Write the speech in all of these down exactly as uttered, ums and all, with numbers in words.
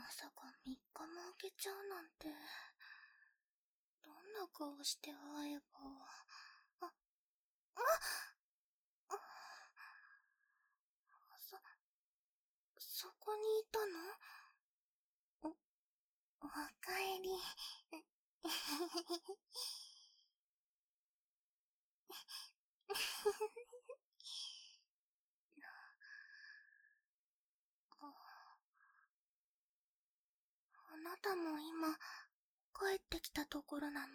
まさかみっかも空けちゃうなんて。どんな顔して会えば。あ、あ、あ、そ、そこにいたの？お、おかえり。あなたも今、帰ってきたところなの？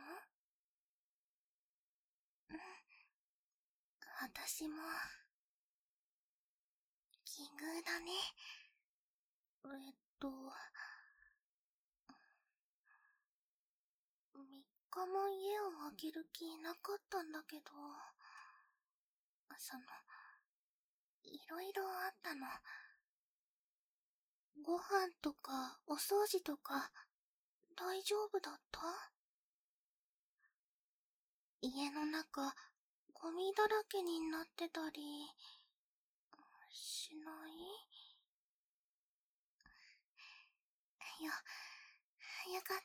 うん。私も、奇遇だね。えっと、みっかも家を空ける気なかったんだけど、その、いろいろあったの。ご飯とかお掃除とか大丈夫だった？家の中、ゴミだらけになってたり、しない？よ、よかった。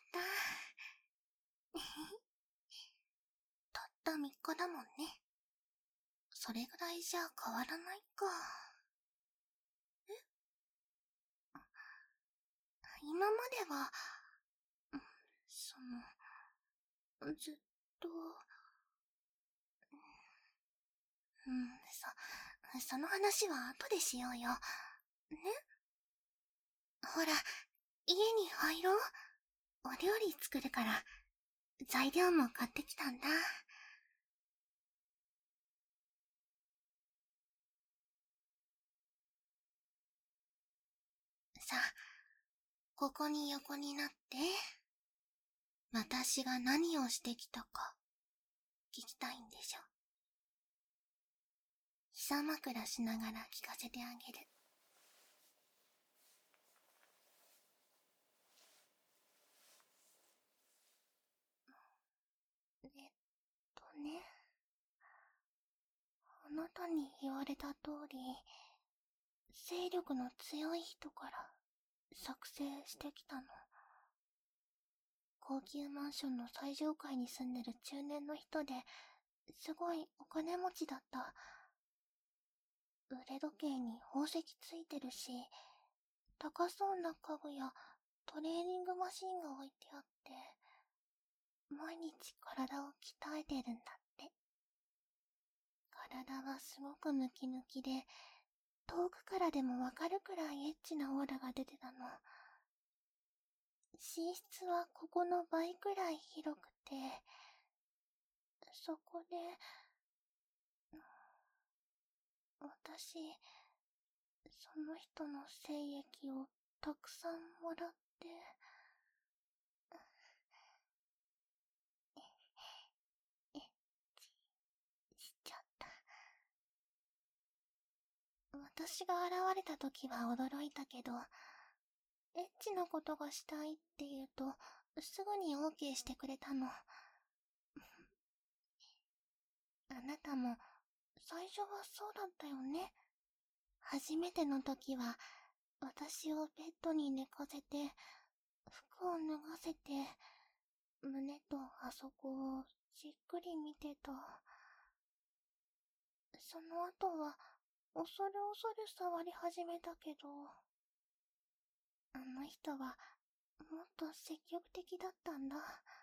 たったみっかだもんね。それぐらいじゃ変わらないか。え？今までは、その、ずっと、うん、そ、その話は後でしようよ。ね？ほら、家に入ろう。お料理作るから、材料も買ってきたんだ。さあ、ここに横になって、私が何をしてきたか、聞きたいんでしょ。膝枕しながら聞かせてあげる。えっとね、あなたに言われた通り、勢力の強い人から作成してきたの。高級マンションの最上階に住んでる中年の人で、すごいお金持ちだった。腕時計に宝石ついてるし、高そうな家具やトレーニングマシンが置いてあって、毎日体を鍛えてるんだって。体はすごくムキムキで、遠くからでもわかるくらいエッチなオーラが出てたの。寝室はここの倍くらい広くて、そこで、私、その人の精液をたくさんもらって、え、しちゃった。私が現れた時は驚いたけど、エッチなことがしたいって言うと、すぐに オーケー してくれたの。あなたも、最初はそうだったよね。初めての時は、私をベッドに寝かせて、服を脱がせて、胸とあそこをじっくり見てた。その後は、恐る恐る触り始めたけど、あの人は、もっと積極的だったんだ。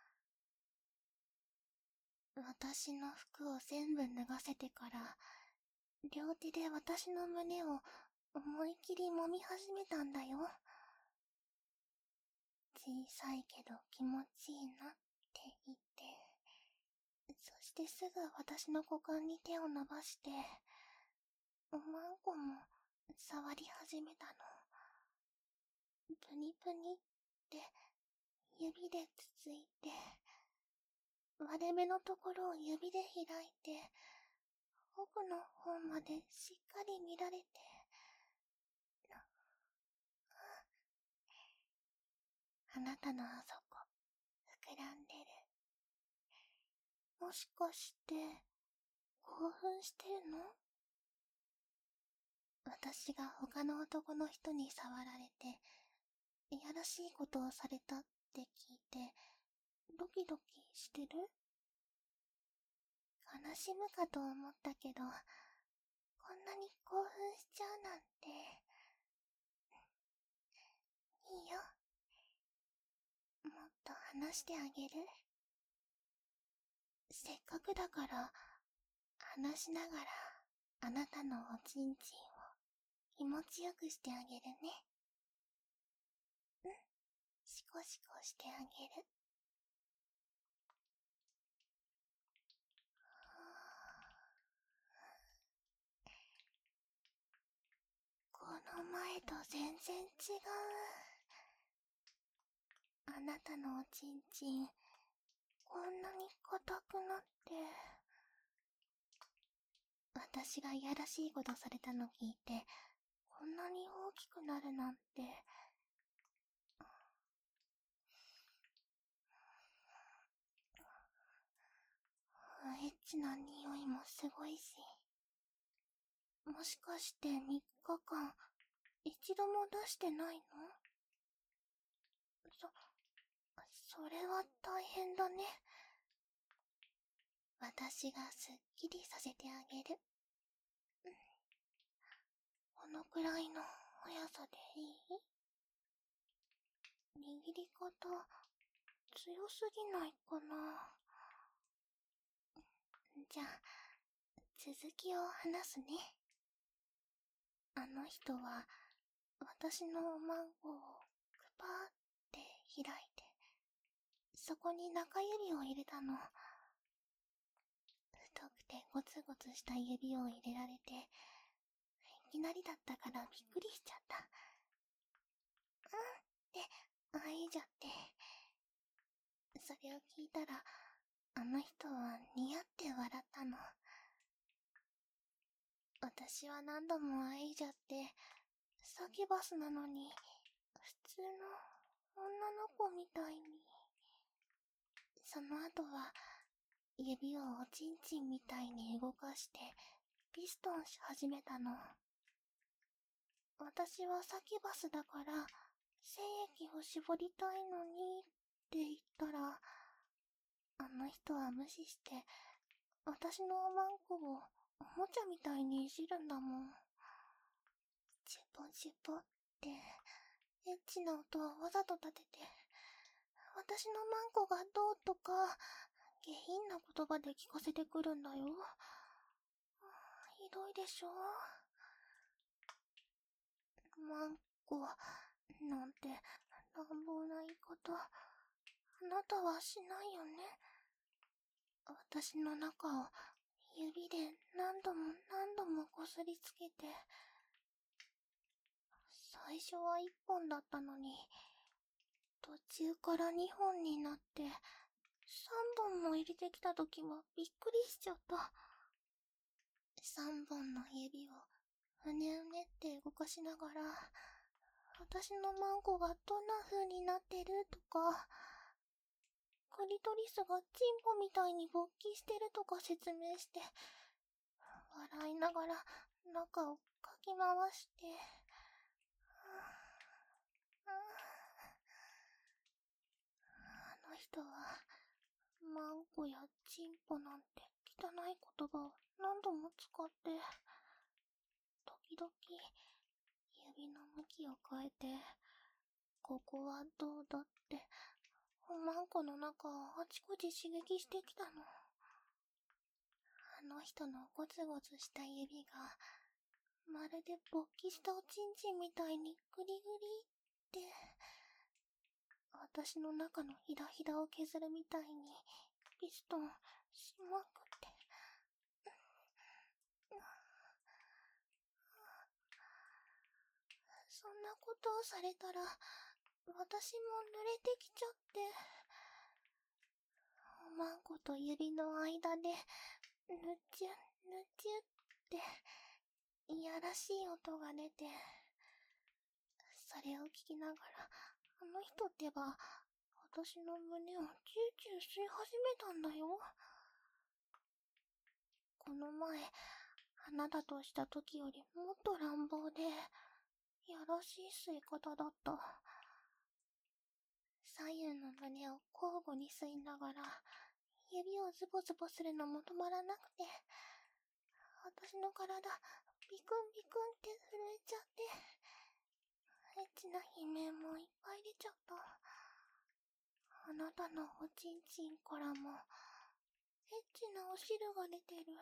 私の服を全部脱がせてから、両手で私の胸を思い切り揉み始めたんだよ。小さいけど気持ちいいなって言って、そしてすぐ私の股間に手を伸ばして、おまんこも触り始めたの。プニプニって指でつついて、割れ目のところを指で開いて、奥の方までしっかり見られて、あなたのあそこ、膨らんでる。もしかして、興奮してるの？私が他の男の人に触られて、 いやらしいことをされたって聞いて、ドキドキしてる？悲しむかと思ったけど、こんなに興奮しちゃうなんて。いいよ。もっと話してあげる。せっかくだから、話しながら、あなたのおちんちんを気持ちよくしてあげるね。うん、シコシコしてあげる。この前と全然違う。あなたのおちんちん、こんなに硬くなって。私がいやらしいことされたの聞いて、こんなに大きくなるなんて。エッチな匂いもすごいし。もしかしてみっかかん、一度も出してないの？そ、それは大変だね。私がすっきりさせてあげる。このくらいの速さでいい？握り方、強すぎないかな。じゃあ、続きを話すね。あの人は、私のおまんごをくぱーって開いて、そこに中指を入れたの。太くてゴツゴツした指を入れられて、いきなりだったからびっくりしちゃった。うんってあいじゃって。それを聞いたら、あの人は似合って笑ったの。私は何度もあいじゃって、サキバスなのに、普通の女の子みたいに。その後は、指をおちんちんみたいに動かして、ピストンし始めたの。私はサキバスだから、精液を絞りたいのに、って言ったら、あの人は無視して、私のおまんこをおもちゃみたいにいじるんだもん。チュポチュポって、エッチな音をわざと立てて、私のマンコがどうとか、下品な言葉で聞かせてくるんだよ。ひどいでしょ？マンコ、なんて、乱暴な言い方。あなたはしないよね。私の中を指で何度も何度もこすりつけて、最初は一本だったのに、途中から二本になって、三本も入れてきた時はびっくりしちゃった。三本の指をうねうねって動かしながら、私のマンコがどんな風になってるとか、クリトリスがチンポみたいに勃起してるとか説明して、笑いながら中をかき回して、あの人は、マンコやチンポなんて汚い言葉を何度も使って、時々指の向きを変えて、ここはどうだって、おまんこの中をあちこち刺激してきたの。あの人のゴツゴツした指が、まるで勃起したおちんちんみたいにグリグリって、私の中のひだひだを削るみたいに、ピストンしまくって。そんなことをされたら、私も濡れてきちゃって、おまんこと指の間で、ぬちゅ、ぬちゅって、いやらしい音が出て、それを聞きながら、あの人ってば、私の胸をチューチュー吸い始めたんだよ。この前、あなたとした時よりもっと乱暴で、やらしい吸い方だった。 左右の胸を交互に吸いながら、指をズボズボするのも止まらなくて、私の体、ビクンビクンって震えちゃって、エッチな悲鳴もいっぱい出ちゃった。あなたのおちんちんからも、エッチなお汁が出てる。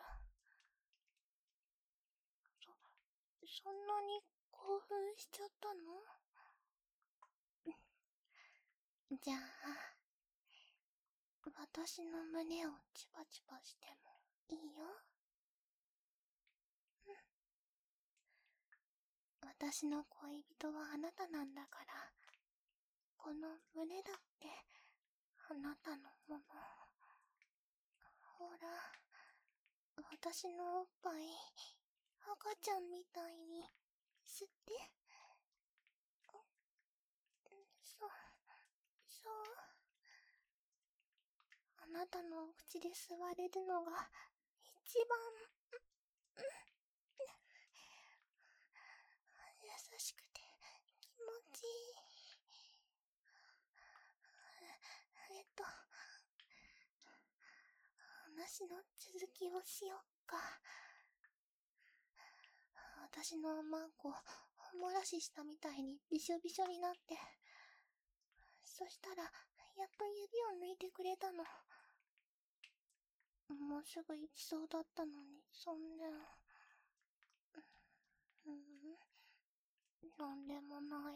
そ、そんなに興奮しちゃったの？じゃあ、私の胸をチパチパしてもいいよ。私の恋人はあなたなんだから、この胸だってあなたのもの。ほら、私のおっぱい、赤ちゃんみたいに吸って。そう、そう。あなたのお口で吸われるのが一番、優しくて気持ちいい。えっと、話の続きをしよっか。私のマンコ、おもらししたみたいにびしょびしょになって、そしたら、やっと指を抜いてくれたの。もうすぐ行きそうだったのに、そんな。うーん、なんでもない。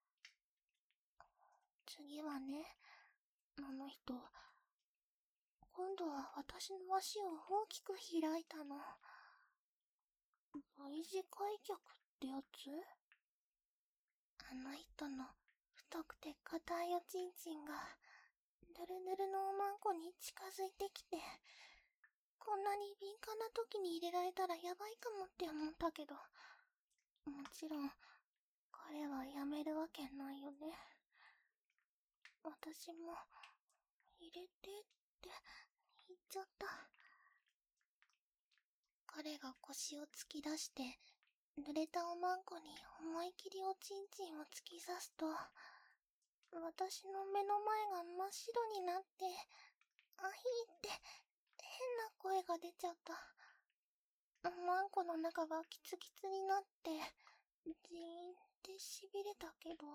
次はね、あの人、今度は私の足を大きく開いたの。V 字開脚ってやつ？あの人の太くて硬いおちんちんが、ぬるぬるのおまんこに近づいてきて、こんなに敏感な時に入れられたらやばいかもって思ったけど、もちろん、彼はやめるわけないよね。私も、入れてって言っちゃった。彼が腰を突き出して、濡れたおまんこに思い切りおちんちんを突き刺すと、私の目の前が真っ白になって、あひーって変な声が出ちゃった。おまんこの中がキツキツになって、ジーンって痺れたけど、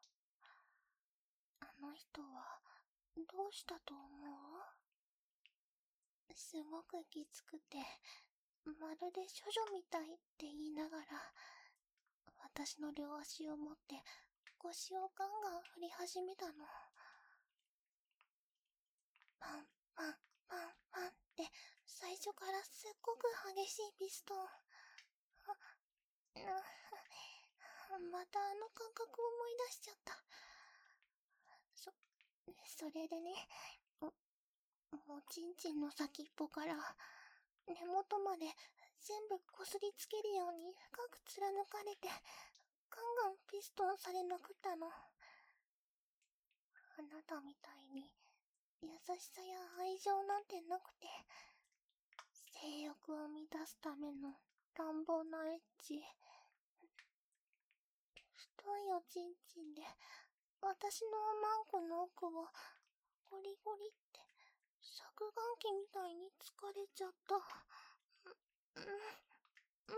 あの人はどうしたと思う？すごくきつくて、まるで処女みたいって言いながら、私の両足を持って腰をガンガン振り始めたの。パンパンパンパンって最初からすっごく激しいピストン。またあの感覚を思い出しちゃった。そ、それでね、お、おちんちんの先っぽから根元まで全部こすりつけるように深く貫かれて、ガンガンピストンされまくったの。あなたみたいに優しさや愛情なんてなくて、性欲を満たすための乱暴なエッチ。太いおちんちんで私のおまんこの奥をゴリゴリって削岩機みたいに疲れちゃった。うん、うん、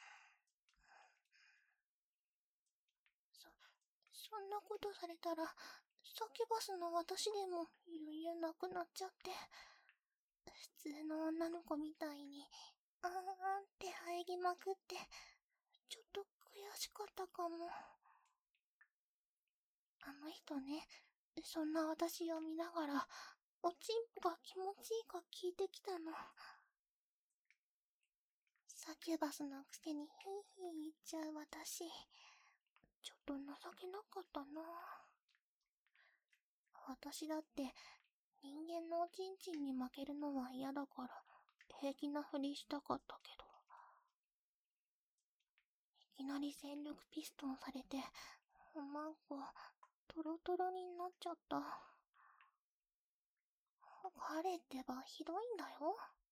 そ、そんなことされたら、サキュバスの私でも言えなくなっちゃって、普通の女の子みたいに、あーんって生えぎまくって、ちょっと悔しかったかも。あの人ね、そんな私を見ながら、おちんぽが気持ちいいか聞いてきたの。サキュバスのくせにヒーヒー言っちゃう私、ちょっと情けなかったな。私だって人間のおちんちんに負けるのは嫌だから平気なふりしたかったけど、いきなり全力ピストンされておまんこトロトロになっちゃった。彼ってばひどいんだよ。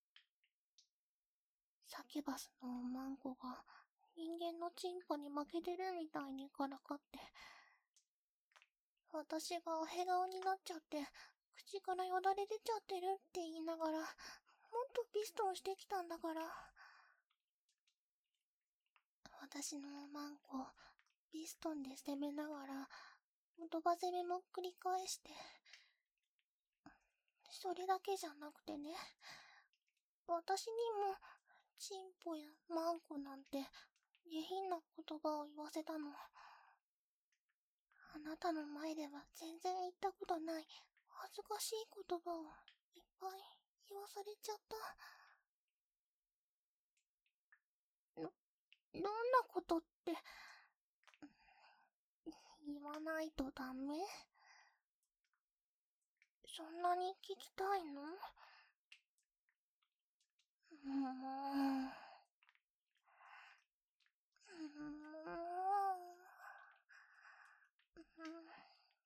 サキュバスのおまんこが人間のチンポに負けてるみたいにからかって、 私がアヘ顔になっちゃって、口からよだれ出ちゃってるって言いながら、もっとピストンしてきたんだから。私のマンコ、ピストンで攻めながら、言葉攻めも繰り返して。それだけじゃなくてね、私にも、チンポやマンコなんて、下品な言葉を言わせたの。あなたの前では全然言ったことない恥ずかしい言葉をいっぱい言わされちゃった。ど、どんなことって、言わないとダメ？そんなに聞きたいの？もう、もう、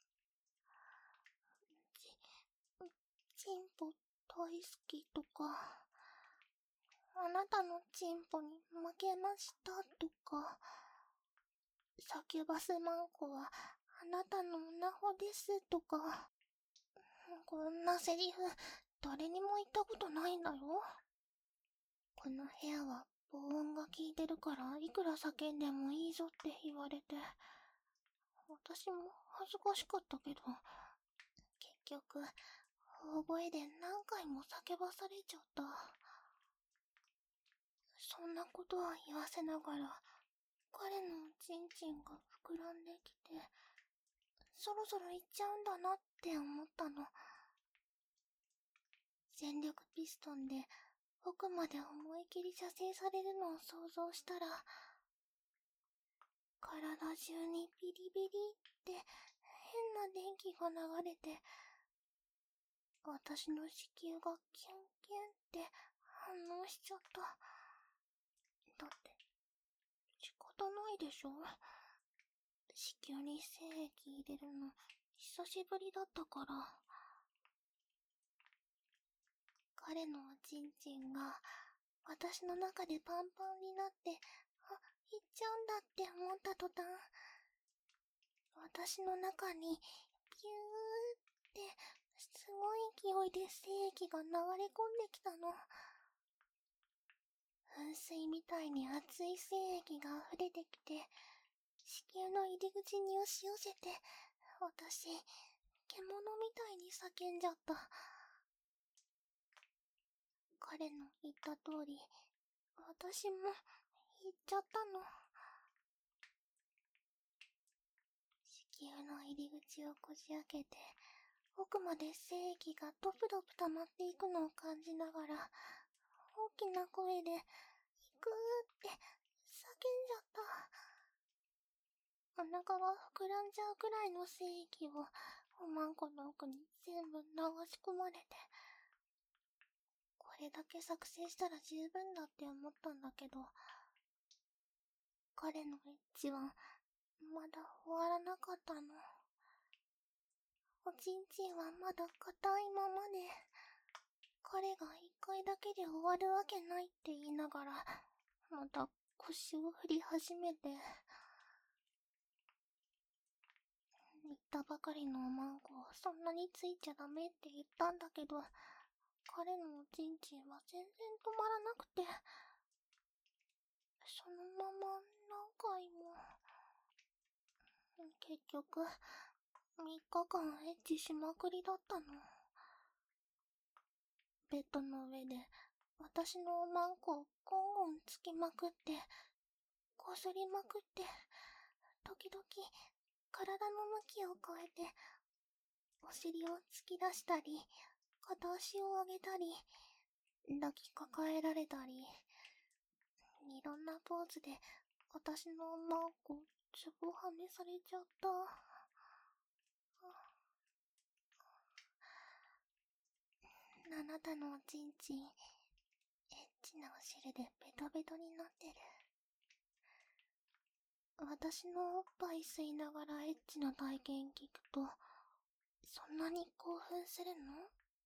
チンポ大好きとか、あなたのチンポに負けましたとか、サキュバスマンコはあなたのオナホですとか、こんなセリフ誰にも言ったことないんだよ。この部屋は防音が効いてるからいくら叫んでもいいぞって言われて、私も恥ずかしかったけど、結局大声で何回も叫ばされちゃった。そんなことを言わせながら、彼のチンチンが膨らんできて、そろそろ行っちゃうんだなって思ったの。全力ピストンで奥まで思い切り射精されるのを想像したら、体中にビリビリって変な電気が流れて、私の子宮がキュンキュンって反応しちゃった。だって、仕方ないでしょ？子宮に精液入れるの久しぶりだったから。彼のおちんちんが私の中でパンパンになって、あ、行っちゃうんだって思った途端、私の中にピューってすごい勢いで精液が流れ込んできたの。噴水みたいに熱い精液が溢れてきて、子宮の入り口に押し寄せて、私、獣みたいに叫んじゃった。彼の言った通り、私も言っちゃったの。子宮の入り口をこじ開けて、奥まで精液がドプドプ溜まっていくのを感じながら、大きな声で、行くーって叫んじゃった。お腹が膨らんじゃうくらいの精液をおまんこの奥に全部流し込まれて、これだけ作成したら十分だって思ったんだけど、彼のエッチはまだ終わらなかったの。おちんちんはまだ硬いままで、彼が一回だけで終わるわけないって言いながら、また腰を振り始めて、言ったばかりのおまんこ、そんなについちゃダメって言ったんだけど、彼のおちんちんは全然止まらなくて、そのまま何回も、結局、みっかかんエッチしまくりだったの。ベッドの上で、私のおまんこをゴンゴンつきまくって、こすりまくって、時々、体の向きを変えて、お尻を突き出したり、片足を上げたり、抱きかかえられたり、いろんなポーズで、私のおまんこ、つぼはめされちゃった。あなたのおちんちん、エッチなお汁でベトベトになってる。私のおっぱい吸いながらエッチな体験聞くと、そんなに興奮するの？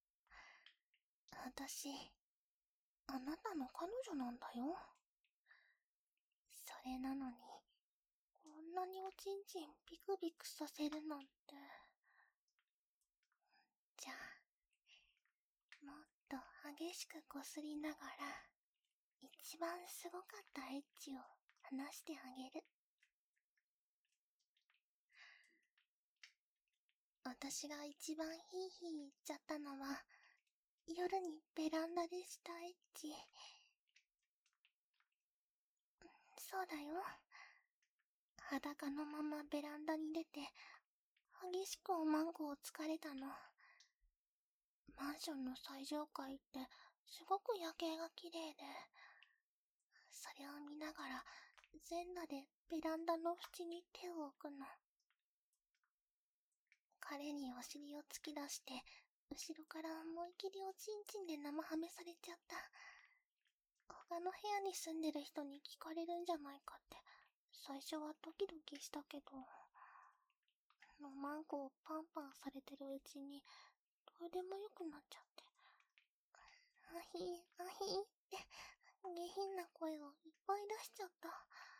私、あなたの彼女なんだよ。それなのに、こんなにおちんちんビクビクさせるなんて。 激しくこすりながら、一番すごかったエッチを話してあげる。私が一番ヒーヒー言っちゃったのは、夜にベランダでしたエッチ。そうだよ。裸のままベランダに出て、激しくおまんこをつかれたの。マンションの最上階ってすごく夜景が綺麗で、それを見ながら全裸でベランダの縁に手を置くの。彼にお尻を突き出して、後ろから思い切りおちんちんで生ハメされちゃった。他の部屋に住んでる人に聞かれるんじゃないかって、最初はドキドキしたけど、のマンコをパンパンされてるうちに、どうでもよくなっちゃって。アヒー、アヒーって、下品な声をいっぱい出しちゃった。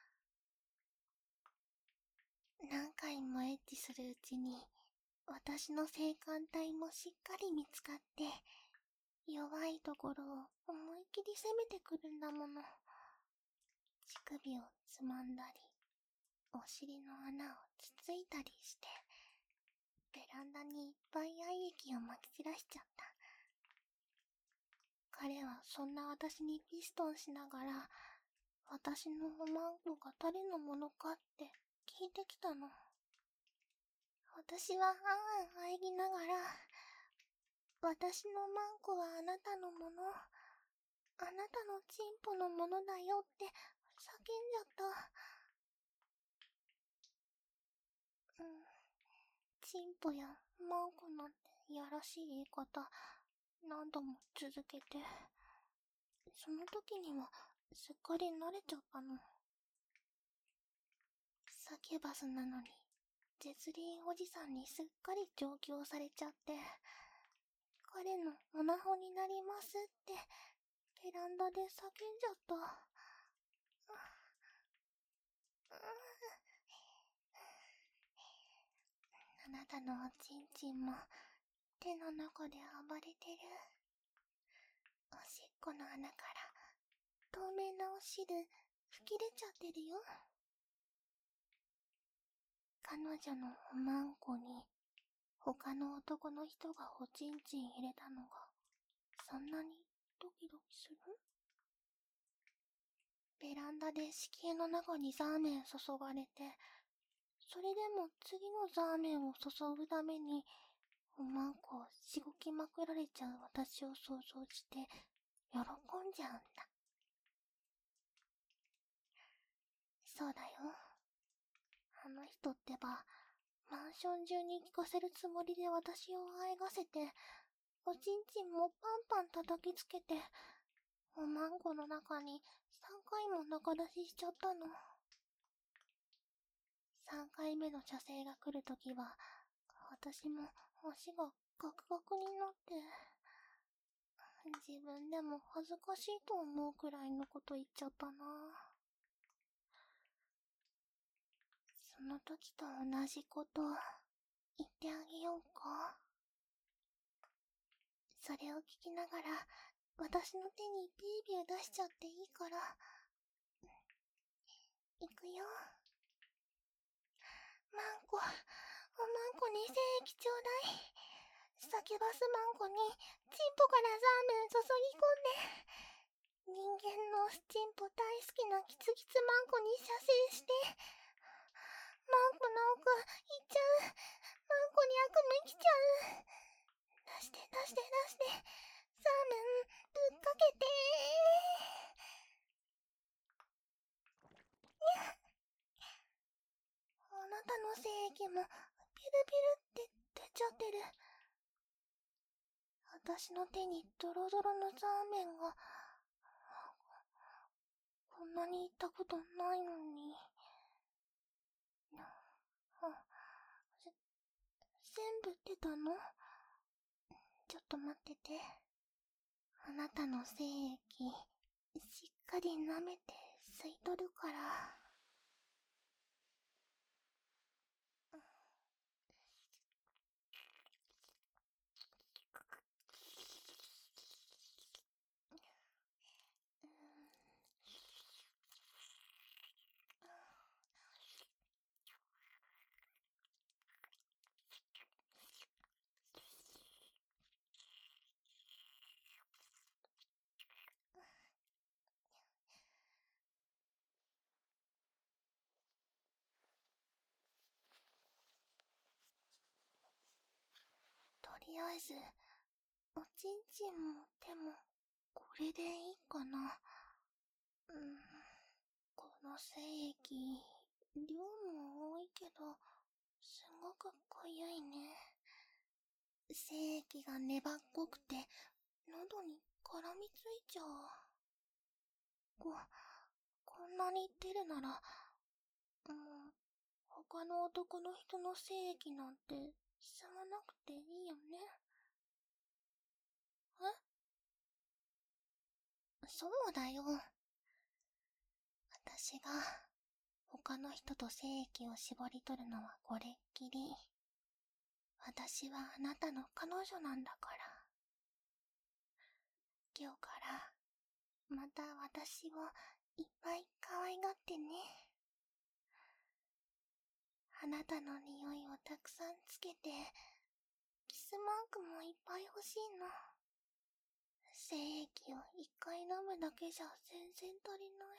何回もエッチするうちに、私の性感帯もしっかり見つかって、弱いところを思いっきり攻めてくるんだもの。乳首をつまんだり、お尻の穴をつついたりして、ベランダにいっぱい愛液をまき散らしちゃった。彼はそんな私にピストンしながら、私のおまんこが誰のものかって聞いてきたの。私はあんあん喘ぎながら、私のマンコはあなたのもの、あなたのチンポのものだよって叫んじゃった。うん。チンポやマンコなんていやらしい言い方、何度も続けて、その時にはすっかり慣れちゃったの。サキュバスなのに、絶倫おじさんにすっかり上京されちゃって、彼のオナホになりますって、ベランダで叫んじゃった。あなたのおちんちんも手の中で暴れてる。おしっこの穴から透明なお汁吹き出ちゃってるよ。彼女のおまんこに他の男の人がおちんちん入れたのがそんなにドキドキする？ベランダで敷居の中にザーメン注がれて、それでも次のザーメンを注ぐためにおまんこをしごきまくられちゃう私を想像して喜んじゃうんだ。そうだよ。あの人ってば、マンション中に聞かせるつもりで私をあえがせて、おちんちんもパンパン叩きつけて、おまんこの中にさんかいも中出ししちゃったの。さんかいめの射精が来るときは、私も足がガクガクになって、自分でも恥ずかしいと思うくらいのこと言っちゃったな。その時と同じこと言ってあげようか。それを聞きながら、私の手にビービー出しちゃっていいから。いくよ。マンコ、おまんこに精液ちょうだい。サキュバスマンコにチンポからザーメン注ぎ込んで、人間のチンポ大好きなキツキツマンコに射精して、マンコの奥行っちゃう。マンコに悪夢来ちゃう。出して出して出して、ザーメンぶっかけてあなたの精液もピルピルって出ちゃってる。私の手にドロドロのザーメンが、こんなに行ったことないのに。あ、全部出たの？ちょっと待ってて。あなたの精液、しっかり舐めて吸い取るから。 りあえず、おちんちんも手も、これでいいかな。うん、この精液、量も多いけど、すごく濃ゆいね。精液が粘っこくて、喉に絡みついちゃう。こ、こんなに言ってるなら、もう、他の男の人の精液なんて吸わなくていいよね。え？そうだよ。私が、他の人と精液を絞り取るのはこれっきり。私はあなたの彼女なんだから。今日から、また私をいっぱい可愛がってね。あなたの匂いをたくさんつけて、キスマークもいっぱい欲しいの。精液を一回飲むだけじゃ全然足りない。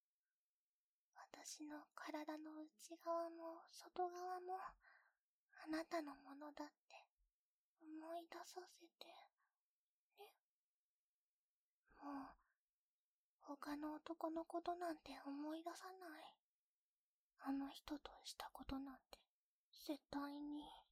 私の体の内側も外側もあなたのものだって思い出させてね。もう他の男のことなんて思い出さない。あの人としたことなんて絶対に。